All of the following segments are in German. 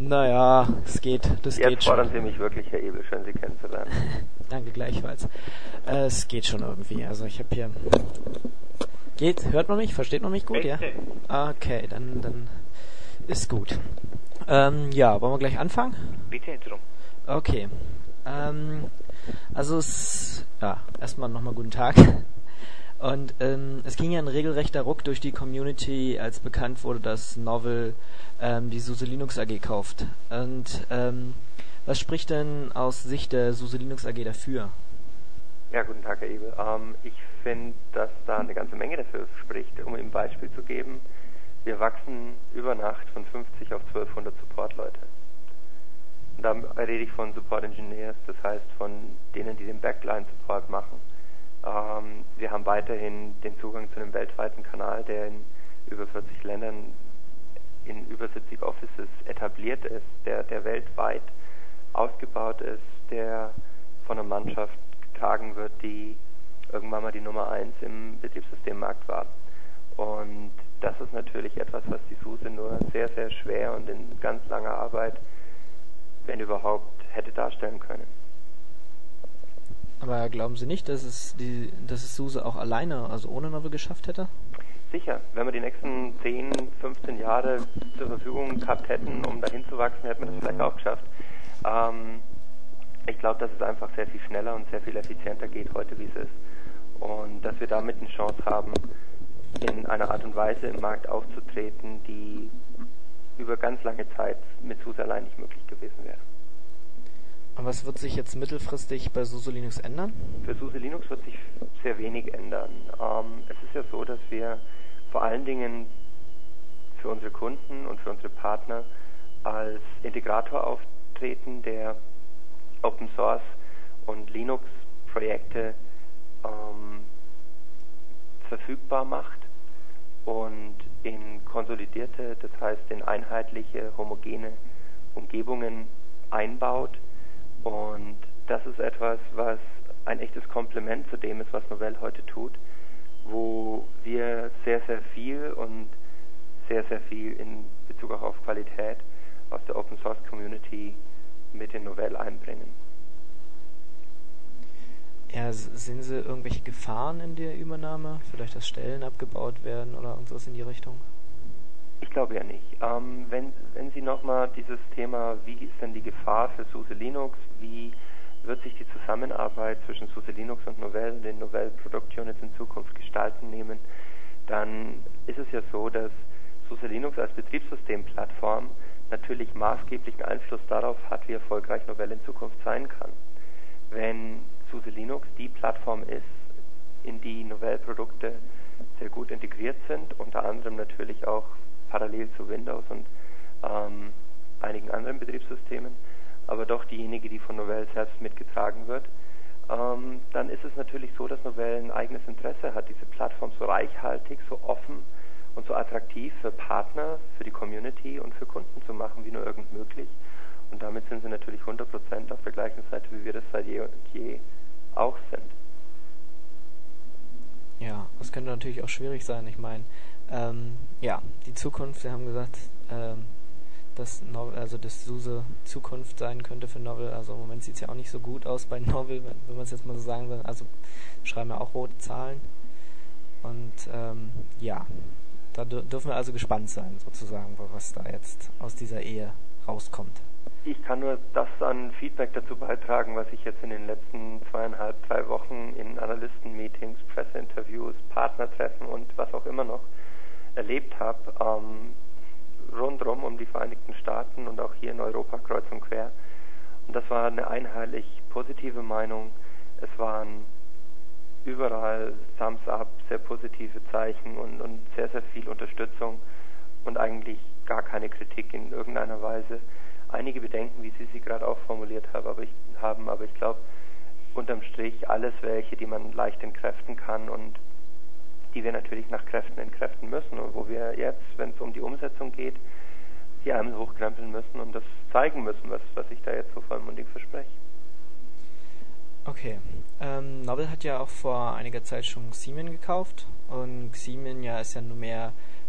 Naja, es geht, das Jetzt geht schon. fordern Sie mich wirklich, Herr Ebel, schön Sie kennenzulernen. Danke gleichfalls. Es geht schon irgendwie. Also ich habe hier... Hört man mich? Versteht man mich gut, ja? Okay, dann ist gut. Ja, wollen wir gleich anfangen? Bitte drum. Okay. Also erstmal nochmal guten Tag. Und es ging ja ein regelrechter Ruck durch die Community, als bekannt wurde, dass Novell die SUSE Linux AG kauft. Und was spricht denn aus Sicht der SUSE Linux AG dafür? Ja, guten Tag, Herr Ebel. Ich finde, dass da eine ganze Menge dafür spricht, um Ihnen ein Beispiel zu geben. Wir wachsen über Nacht von 50 auf 1200 Support-Leute. Und da rede ich von Support Engineers, das heißt von denen, die den Backline-Support machen. Wir haben weiterhin den Zugang zu einem weltweiten Kanal, der in über 40 Ländern in über 70 Offices etabliert ist, der weltweit ausgebaut ist, der von einer Mannschaft getragen wird, die irgendwann mal die Nummer 1 im Betriebssystemmarkt war. Und das ist natürlich etwas, was die SUSE nur sehr, sehr schwer und in ganz langer Arbeit, wenn überhaupt, hätte darstellen können. Aber glauben Sie nicht, dass es SUSE auch alleine, also ohne Novell, geschafft hätte? Sicher, wenn wir die nächsten 10, 15 Jahre zur Verfügung gehabt hätten, um dahin zu wachsen, hätten wir das vielleicht auch geschafft. Ich glaube, dass es einfach sehr viel schneller und sehr viel effizienter geht heute, wie es ist. Und dass wir damit eine Chance haben, in einer Art und Weise im Markt aufzutreten, die über ganz lange Zeit mit SUSE allein nicht möglich gewesen wäre. Und was wird sich jetzt mittelfristig bei SUSE Linux ändern? Für SUSE Linux wird sich sehr wenig ändern. Es ist ja so, dass wir vor allen Dingen für unsere Kunden und für unsere Partner als Integrator auftreten, der Open Source und Linux Projekte verfügbar macht und in konsolidierte, das heißt in einheitliche, homogene Umgebungen einbaut. Und das ist etwas, was ein echtes Komplement zu dem ist, was Novell heute tut, wo wir sehr, sehr viel und sehr, sehr viel in Bezug auch auf Qualität aus der Open Source Community mit in Novell einbringen. Ja, sehen Sie irgendwelche Gefahren in der Übernahme? Vielleicht, dass Stellen abgebaut werden oder irgendwas in die Richtung? Ich glaube ja nicht. Wenn Sie nochmal dieses Thema, wie ist denn die Gefahr für SUSE Linux, wie wird sich die Zusammenarbeit zwischen SUSE Linux und Novell, den Novell Product Units in Zukunft gestalten nehmen, dann ist es ja so, dass SUSE Linux als Betriebssystemplattform natürlich maßgeblichen Einfluss darauf hat, wie erfolgreich Novell in Zukunft sein kann. Wenn SUSE Linux die Plattform ist, in die Novell-Produkte sehr gut integriert sind, unter anderem natürlich auch parallel zu Windows und einigen anderen Betriebssystemen, aber doch diejenige, die von Novell selbst mitgetragen wird, dann ist es natürlich so, dass Novell ein eigenes Interesse hat, diese Plattform so reichhaltig, so offen und so attraktiv für Partner, für die Community und für Kunden zu machen, wie nur irgend möglich. Und damit sind sie natürlich 100% auf der gleichen Seite, wie wir das seit je und je auch sind. Ja, das könnte natürlich auch schwierig sein. Ich meine, die Zukunft, wir haben gesagt, dass SUSE Zukunft sein könnte für Novell. Also im Moment sieht es ja auch nicht so gut aus bei Novell, wenn man es jetzt mal so sagen will. Also schreiben wir auch rote Zahlen. Und da dürfen wir also gespannt sein, sozusagen, was da jetzt aus dieser Ehe rauskommt. Ich kann nur das an Feedback dazu beitragen, was ich jetzt in den letzten 2,5, 3 Wochen in Analysten-Meetings, Presseinterviews, Partnertreffen und was auch immer noch erlebt habe, rundherum um die Vereinigten Staaten und auch hier in Europa kreuz und quer. Und das war eine einheitlich positive Meinung. Es waren überall Thumbs up, sehr positive Zeichen und sehr, sehr viel Unterstützung und eigentlich gar keine Kritik in irgendeiner Weise. Einige Bedenken, wie Sie gerade auch formuliert haben, aber ich glaube, unterm Strich alles welche, die man leicht entkräften kann und die wir natürlich nach Kräften entkräften müssen und wo wir jetzt, wenn es um die Umsetzung geht, die Ärmel hochkrempeln müssen und das zeigen müssen, was ich da jetzt so vollmundig verspreche. Okay. Novell hat ja auch vor einiger Zeit schon Ximian gekauft und Ximian ist ja nur mehr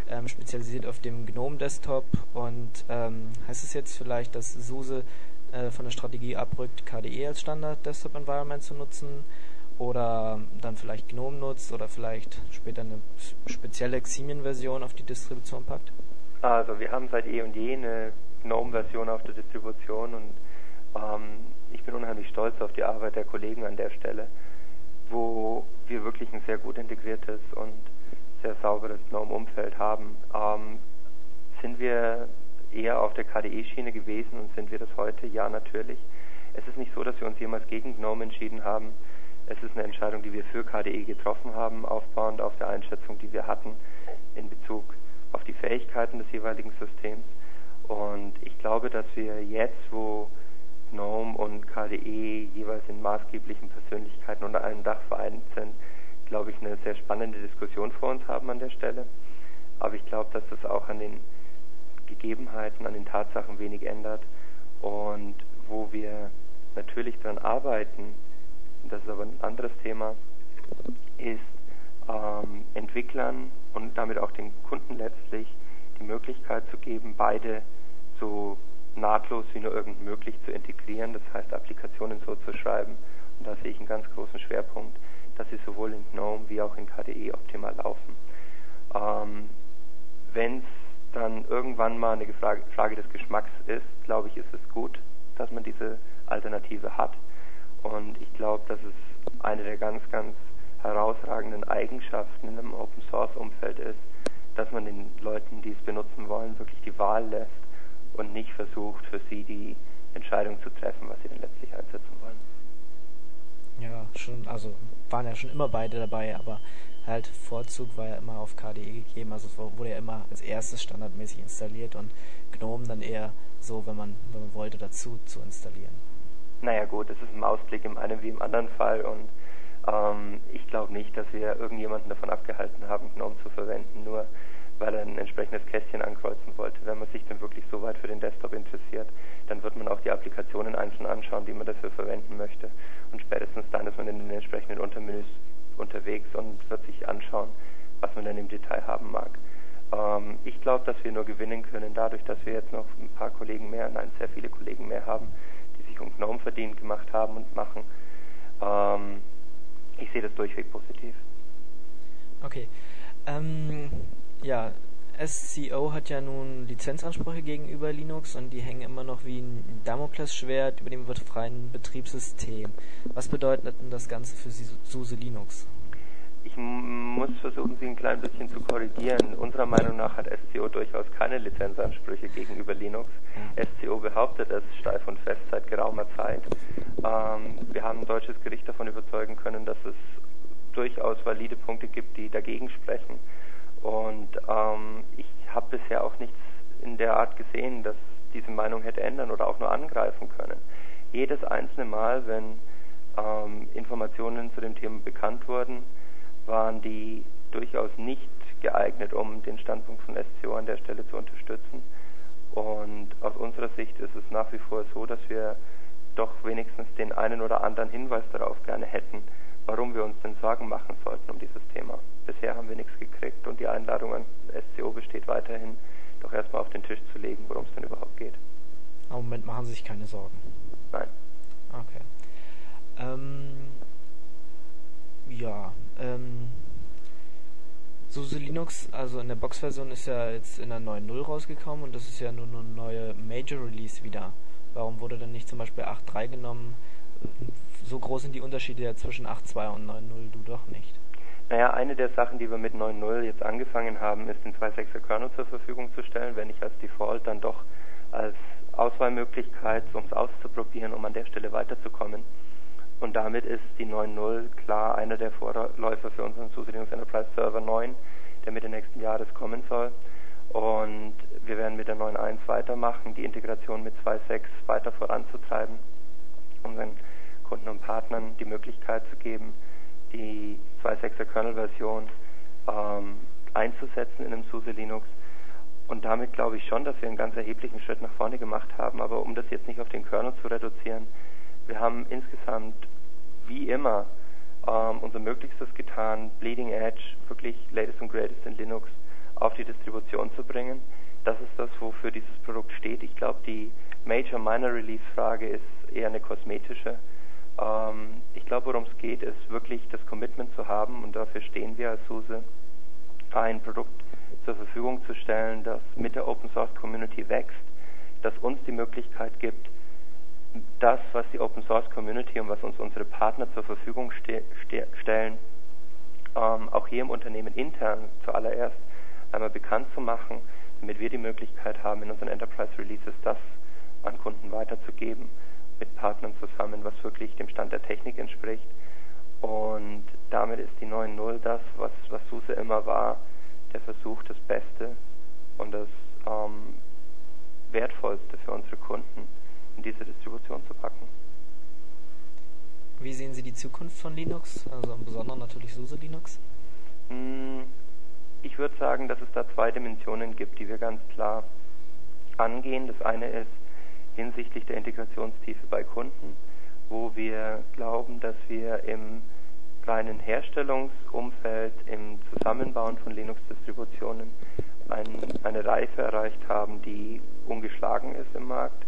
spezialisiert auf dem GNOME Desktop. Und heißt es jetzt vielleicht, dass SUSE von der Strategie abrückt, KDE als Standard Desktop Environment zu nutzen? Oder dann vielleicht GNOME nutzt oder vielleicht später eine spezielle Ximian-Version auf die Distribution packt? Also wir haben seit eh und je eine GNOME-Version auf der Distribution und ich bin unheimlich stolz auf die Arbeit der Kollegen an der Stelle, wo wir wirklich ein sehr gut integriertes und sehr sauberes GNOME-Umfeld haben. Sind wir eher auf der KDE-Schiene gewesen und sind wir das heute? Ja, natürlich. Es ist nicht so, dass wir uns jemals gegen GNOME entschieden haben. Es ist eine Entscheidung, die wir für KDE getroffen haben, aufbauend auf der Einschätzung, die wir hatten in Bezug auf die Fähigkeiten des jeweiligen Systems. Und ich glaube, dass wir jetzt, wo GNOME und KDE jeweils in maßgeblichen Persönlichkeiten unter einem Dach vereint sind, glaube ich, eine sehr spannende Diskussion vor uns haben an der Stelle. Aber ich glaube, dass das auch an den Gegebenheiten, an den Tatsachen wenig ändert. Und wo wir natürlich daran arbeiten, das ist aber ein anderes Thema, ist Entwicklern und damit auch den Kunden letztlich die Möglichkeit zu geben, beide so nahtlos wie nur irgend möglich zu integrieren, das heißt Applikationen so zu schreiben. Und da sehe ich einen ganz großen Schwerpunkt, dass sie sowohl in GNOME wie auch in KDE optimal laufen. Wenn es dann irgendwann mal eine Frage des Geschmacks ist, glaube ich, ist es gut, dass man diese Alternative hat. Und ich glaube, dass es eine der ganz, ganz herausragenden Eigenschaften in einem Open-Source-Umfeld ist, dass man den Leuten, die es benutzen wollen, wirklich die Wahl lässt und nicht versucht, für sie die Entscheidung zu treffen, was sie denn letztlich einsetzen wollen. Ja, schon, also waren ja schon immer beide dabei, aber halt Vorzug war ja immer auf KDE gegeben, also es wurde ja immer als erstes standardmäßig installiert und GNOME dann eher so, wenn man wollte, dazu zu installieren. Naja gut, es ist ein Ausblick im einen wie im anderen Fall und ich glaube nicht, dass wir irgendjemanden davon abgehalten haben, GNOME zu verwenden, nur weil er ein entsprechendes Kästchen ankreuzen wollte. Wenn man sich dann wirklich so weit für den Desktop interessiert, dann wird man auch die Applikationen einzeln anschauen, die man dafür verwenden möchte. Und spätestens dann ist man in den entsprechenden Untermenüs unterwegs und wird sich anschauen, was man dann im Detail haben mag. Ich glaube, dass wir nur gewinnen können, dadurch, dass wir jetzt noch ein paar Kollegen mehr, nein, sehr viele Kollegen mehr haben, die sich um GNOME verdient gemacht haben und machen. Ich sehe das durchweg positiv. Okay. Ja, SCO hat ja nun Lizenzansprüche gegenüber Linux und die hängen immer noch wie ein Damoklesschwert über dem freien Betriebssystem. Was bedeutet denn das Ganze für SUSE Linux? Ich muss versuchen, Sie ein klein bisschen zu korrigieren. Unserer Meinung nach hat SCO durchaus keine Lizenzansprüche gegenüber Linux. SCO behauptet es steif und fest seit geraumer Zeit. Wir haben ein deutsches Gericht davon überzeugen können, dass es durchaus valide Punkte gibt, die dagegen sprechen. Und ich habe bisher auch nichts in der Art gesehen, dass diese Meinung hätte ändern oder auch nur angreifen können. Jedes einzelne Mal, wenn Informationen zu dem Thema bekannt wurden, waren die durchaus nicht geeignet, um den Standpunkt von SCO an der Stelle zu unterstützen. Und aus unserer Sicht ist es nach wie vor so, dass wir doch wenigstens den einen oder anderen Hinweis darauf gerne hätten, warum wir uns denn Sorgen machen sollten um dieses Thema. Bisher haben wir nichts gekriegt und die Einladung an SCO besteht weiterhin, doch erstmal auf den Tisch zu legen, worum es denn überhaupt geht. Im Moment machen Sie sich keine Sorgen. Nein. Okay. SUSE Linux, also in der Box-Version ist ja jetzt in der 9.0 rausgekommen und das ist ja nur eine neue Major Release wieder. Warum wurde denn nicht zum Beispiel 8.3 genommen? So groß sind die Unterschiede ja zwischen 8.2 und 9.0 du doch nicht. Naja, eine der Sachen, die wir mit 9.0 jetzt angefangen haben, ist den 2.6er Kernel zur Verfügung zu stellen, wenn nicht als Default, dann doch als Auswahlmöglichkeit, um es auszuprobieren, um an der Stelle weiterzukommen. Und damit ist die 9.0 klar einer der Vorläufer für unseren SUSE Linux Enterprise Server 9, der Mitte nächsten Jahres kommen soll. Und wir werden mit der 9.1 weitermachen, die Integration mit 2.6 weiter voranzutreiben, unseren Kunden und Partnern die Möglichkeit zu geben, die 2.6er Kernel-Version einzusetzen in einem SUSE Linux. Und damit glaube ich schon, dass wir einen ganz erheblichen Schritt nach vorne gemacht haben. Aber um das jetzt nicht auf den Kernel zu reduzieren, wir haben insgesamt, wie immer, unser Möglichstes getan, Bleeding Edge, wirklich Latest und Greatest in Linux auf die Distribution zu bringen. Das ist das, wofür dieses Produkt steht. Ich glaube, die Major-Minor-Release-Frage ist eher eine kosmetische. Ich glaube, worum es geht, ist wirklich das Commitment zu haben, und dafür stehen wir als SUSE, ein Produkt zur Verfügung zu stellen, das mit der Open-Source-Community wächst, das uns die Möglichkeit gibt, das, was die Open-Source-Community und was uns unsere Partner zur Verfügung stellen, auch hier im Unternehmen intern zuallererst einmal bekannt zu machen, damit wir die Möglichkeit haben, in unseren Enterprise-Releases das an Kunden weiterzugeben, mit Partnern zusammen, was wirklich dem Stand der Technik entspricht. Und damit ist die 9.0 das, was SUSE immer war, der Versuch, das Beste und das Wertvollste für unsere Kunden in diese Distribution zu packen. Wie sehen Sie die Zukunft von Linux, also im Besonderen natürlich SUSE Linux? Ich würde sagen, dass es da zwei Dimensionen gibt, die wir ganz klar angehen. Das eine ist hinsichtlich der Integrationstiefe bei Kunden, wo wir glauben, dass wir im reinen Herstellungsumfeld, im Zusammenbauen von Linux-Distributionen eine Reife erreicht haben, die ungeschlagen ist im Markt,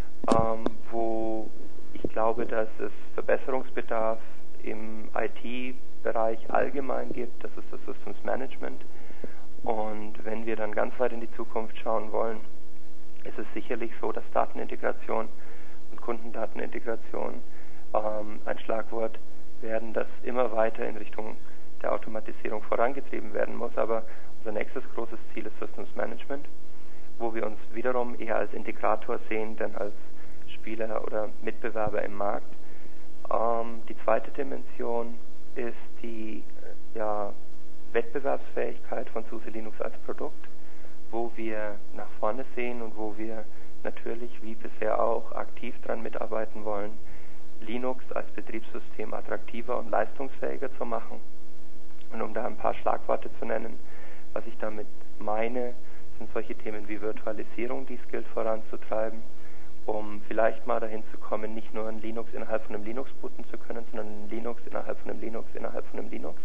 wo ich glaube, dass es Verbesserungsbedarf im IT-Bereich allgemein gibt. Das ist das Systems Management. Und wenn wir dann ganz weit in die Zukunft schauen wollen, ist es sicherlich so, dass Datenintegration und Kundendatenintegration ein Schlagwort werden, das immer weiter in Richtung der Automatisierung vorangetrieben werden muss. Aber unser nächstes großes Ziel ist Systems Management, wo wir uns wiederum eher als Integrator sehen, denn als Spieler oder Mitbewerber im Markt. Die zweite Dimension ist die Wettbewerbsfähigkeit von SUSE Linux als Produkt, wo wir nach vorne sehen und wo wir natürlich wie bisher auch aktiv daran mitarbeiten wollen, Linux als Betriebssystem attraktiver und leistungsfähiger zu machen. Und um da ein paar Schlagworte zu nennen, was ich damit meine, sind solche Themen wie Virtualisierung, die es gilt voranzutreiben, um vielleicht mal dahin zu kommen, nicht nur ein Linux innerhalb von einem Linux booten zu können, sondern ein Linux innerhalb von einem Linux innerhalb von einem Linux.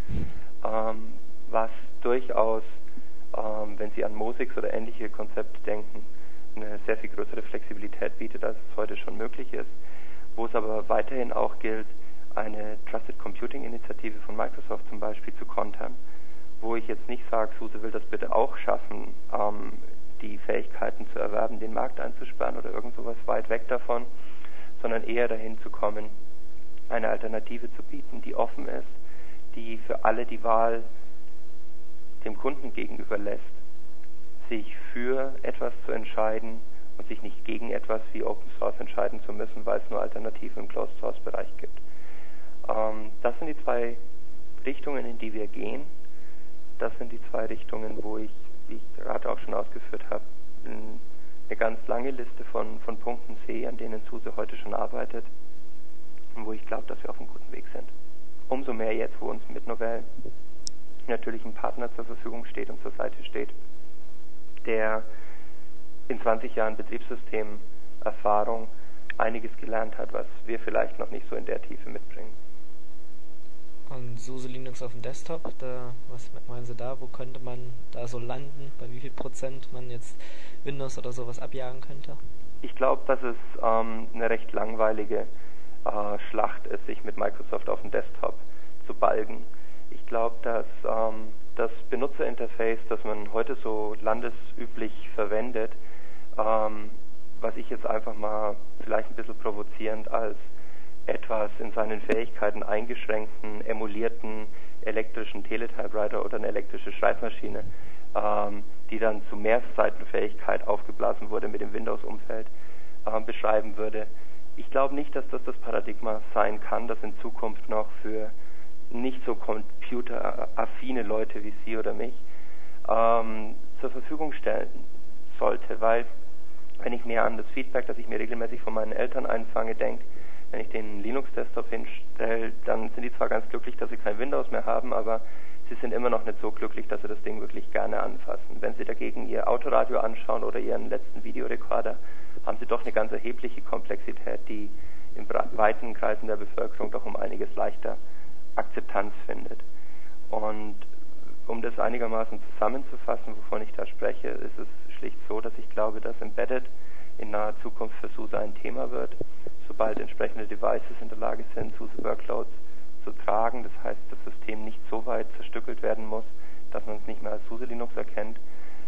Was durchaus, wenn Sie an Mosix oder ähnliche Konzepte denken, eine sehr viel größere Flexibilität bietet, als es heute schon möglich ist. Wo es aber weiterhin auch gilt, eine Trusted Computing Initiative von Microsoft zum Beispiel zu kontern, wo ich jetzt nicht sage, SUSE will das bitte auch schaffen, die Fähigkeiten zu erwerben, den Markt einzusperren oder irgend sowas weit weg davon, sondern eher dahin zu kommen, eine Alternative zu bieten, die offen ist, die für alle die Wahl dem Kunden gegenüber lässt, sich für etwas zu entscheiden und sich nicht gegen etwas wie Open Source entscheiden zu müssen, weil es nur Alternativen im Closed Source Bereich gibt. Das sind die zwei Richtungen, in die wir gehen. Das sind die zwei Richtungen, wo ich, wie ich gerade auch schon ausgeführt habe, eine ganz lange Liste von Punkten sehe, an denen SUSE heute schon arbeitet und wo ich glaube, dass wir auf einem guten Weg sind. Umso mehr jetzt, wo uns mit Novell natürlich ein Partner zur Verfügung steht und zur Seite steht, der in 20 Jahren Betriebssystemerfahrung einiges gelernt hat, was wir vielleicht noch nicht so in der Tiefe mitbringen. Und SUSE Linux auf dem Desktop, was meinen Sie da? Wo könnte man da so landen? Bei wie viel Prozent man jetzt Windows oder sowas abjagen könnte? Ich glaube, dass es eine recht langweilige Schlacht ist, sich mit Microsoft auf dem Desktop zu balgen. Ich glaube, dass das Benutzerinterface, das man heute so landesüblich verwendet, was ich jetzt einfach mal vielleicht ein bisschen provozierend als etwas in seinen Fähigkeiten eingeschränkten, emulierten elektrischen Teletypewriter oder eine elektrische Schreibmaschine, die dann zu Mehrseitenfähigkeit aufgeblasen wurde mit dem Windows-Umfeld, beschreiben würde. Ich glaube nicht, dass das das Paradigma sein kann, das in Zukunft noch für nicht so computeraffine Leute wie Sie oder mich zur Verfügung stellen sollte, weil wenn ich mir an das Feedback, das ich mir regelmäßig von meinen Eltern einfange, denke, wenn ich den Linux-Desktop hinstelle, dann sind die zwar ganz glücklich, dass sie kein Windows mehr haben, aber sie sind immer noch nicht so glücklich, dass sie das Ding wirklich gerne anfassen. Wenn sie dagegen ihr Autoradio anschauen oder ihren letzten Videorekorder, haben sie doch eine ganz erhebliche Komplexität, die in weiten Kreisen der Bevölkerung doch um einiges leichter Akzeptanz findet. Und um das einigermaßen zusammenzufassen, wovon ich da spreche, ist es schlicht so, dass ich glaube, dass Embedded in naher Zukunft für SUSE ein Thema wird, sobald entsprechende Devices in der Lage sind, SUSE-Workloads zu tragen. Das heißt, das System nicht so weit zerstückelt werden muss, dass man es nicht mehr als SUSE Linux erkennt.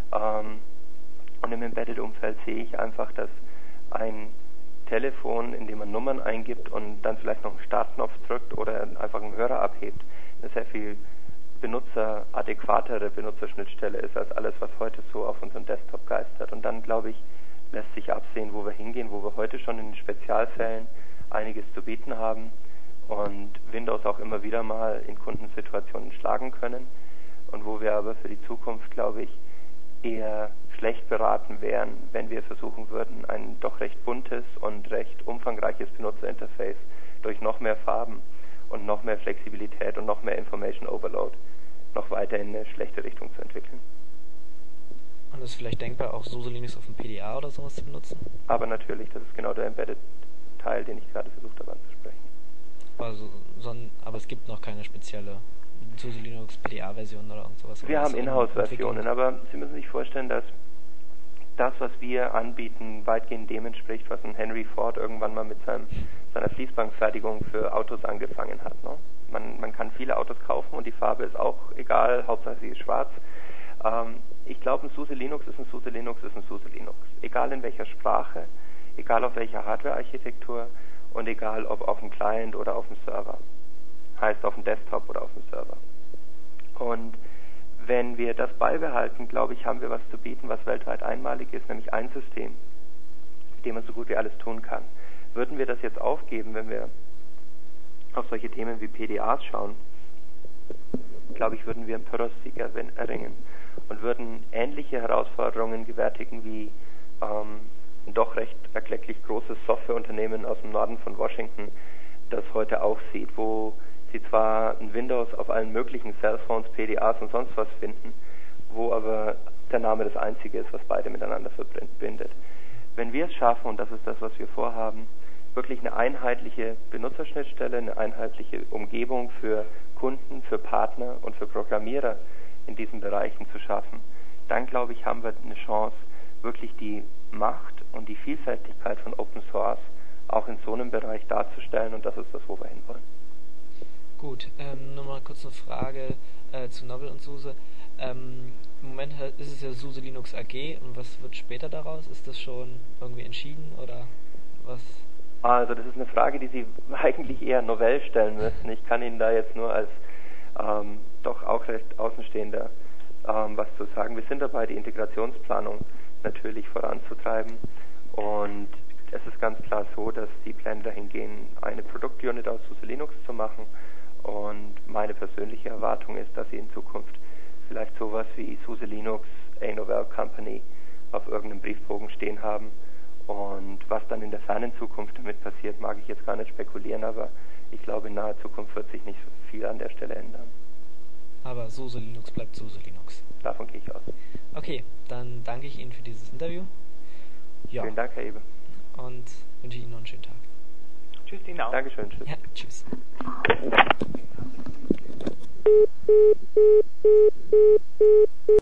Und im Embedded-Umfeld sehe ich einfach, dass ein Telefon, in dem man Nummern eingibt und dann vielleicht noch einen Startknopf drückt oder einfach einen Hörer abhebt, eine sehr viel adäquatere Benutzerschnittstelle ist als alles, was heute so auf unserem Desktop geistert. Und dann, glaube ich, lässt sich absehen, wo wir hingehen, wo wir heute schon in den Spezialfällen einiges zu bieten haben und Windows auch immer wieder mal in Kundensituationen schlagen können und wo wir aber für die Zukunft, glaube ich, eher schlecht beraten wären, wenn wir versuchen würden, ein doch recht buntes und recht umfangreiches Benutzerinterface durch noch mehr Farben und noch mehr Flexibilität und noch mehr Information Overload noch weiter in eine schlechte Richtung zu entwickeln. Und ist vielleicht denkbar, auch SUSE Linux auf dem PDA oder sowas zu benutzen? Aber natürlich, das ist genau der Embedded-Teil, den ich gerade versucht habe anzusprechen. Also, aber es gibt noch keine spezielle SUSE Linux PDA-Version oder irgend sowas? Wir haben Inhouse-Versionen, aber Sie müssen sich vorstellen, dass das, was wir anbieten, weitgehend dem entspricht, was ein Henry Ford irgendwann mal mit seiner Fließbandfertigung für Autos angefangen hat. Ne? Man kann viele Autos kaufen und die Farbe ist auch egal, Hauptsache sie ist schwarz. Ich glaube, ein SUSE Linux ist ein SUSE Linux ist ein SUSE Linux. Egal in welcher Sprache, egal auf welcher Hardware-Architektur und egal ob auf dem Client oder auf dem Server. Heißt auf dem Desktop oder auf dem Server. Und wenn wir das beibehalten, glaube ich, haben wir was zu bieten, was weltweit einmalig ist, nämlich ein System, mit dem man so gut wie alles tun kann. Würden wir das jetzt aufgeben, wenn wir auf solche Themen wie PDAs schauen, glaube ich, würden wir einen Pyrrhus-Sieg erringen und würden ähnliche Herausforderungen gewärtigen wie ein doch recht erklecklich großes Softwareunternehmen aus dem Norden von Washington, das heute auch sieht, wo sie zwar ein Windows auf allen möglichen Cellphones, PDAs und sonst was finden, wo aber der Name das Einzige ist, was beide miteinander verbindet. Wenn wir es schaffen, und das ist das, was wir vorhaben, wirklich eine einheitliche Benutzerschnittstelle, eine einheitliche Umgebung für Kunden, für Partner und für Programmierer in diesen Bereichen zu schaffen, dann glaube ich, haben wir eine Chance, wirklich die Macht und die Vielfältigkeit von Open Source auch in so einem Bereich darzustellen, und das ist das, wo wir hinwollen. Gut, nur mal kurz eine Frage zu Novell und SUSE. Im Moment ist es ja SUSE Linux AG, und was wird später daraus? Ist das schon irgendwie entschieden oder was? Also das ist eine Frage, die Sie eigentlich eher Novell stellen müssen. Ich kann Ihnen da jetzt nur als doch auch recht Außenstehender was zu sagen. Wir sind dabei, die Integrationsplanung natürlich voranzutreiben, und es ist ganz klar so, dass die Pläne dahin gehen, eine Produktunit aus SUSE Linux zu machen, und meine persönliche Erwartung ist, dass Sie in Zukunft vielleicht sowas wie SUSE Linux, a Novell Company auf irgendeinem Briefbogen stehen haben. Und was dann in der fernen Zukunft damit passiert, mag ich jetzt gar nicht spekulieren, aber ich glaube, in naher Zukunft wird sich nicht so viel an der Stelle ändern. Aber SUSE Linux bleibt SUSE Linux. Davon gehe ich aus. Okay, dann danke ich Ihnen für dieses Interview. Ja. Vielen Dank, Herr Eber. Und wünsche Ihnen noch einen schönen Tag. Tschüss Ihnen auch. Dankeschön, tschüss. Ja, tschüss.